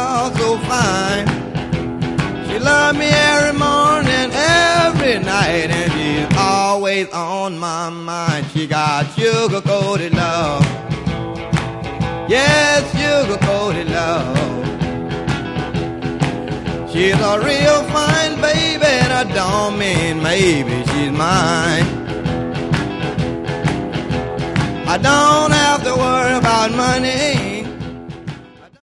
all so fine. She loved me every morning, every night, and she's always on my mind. She got sugar-coated love. Yes, sugar-coated love. She's a real fine baby, and I don't mean maybe she's mine. I don't have to worry about money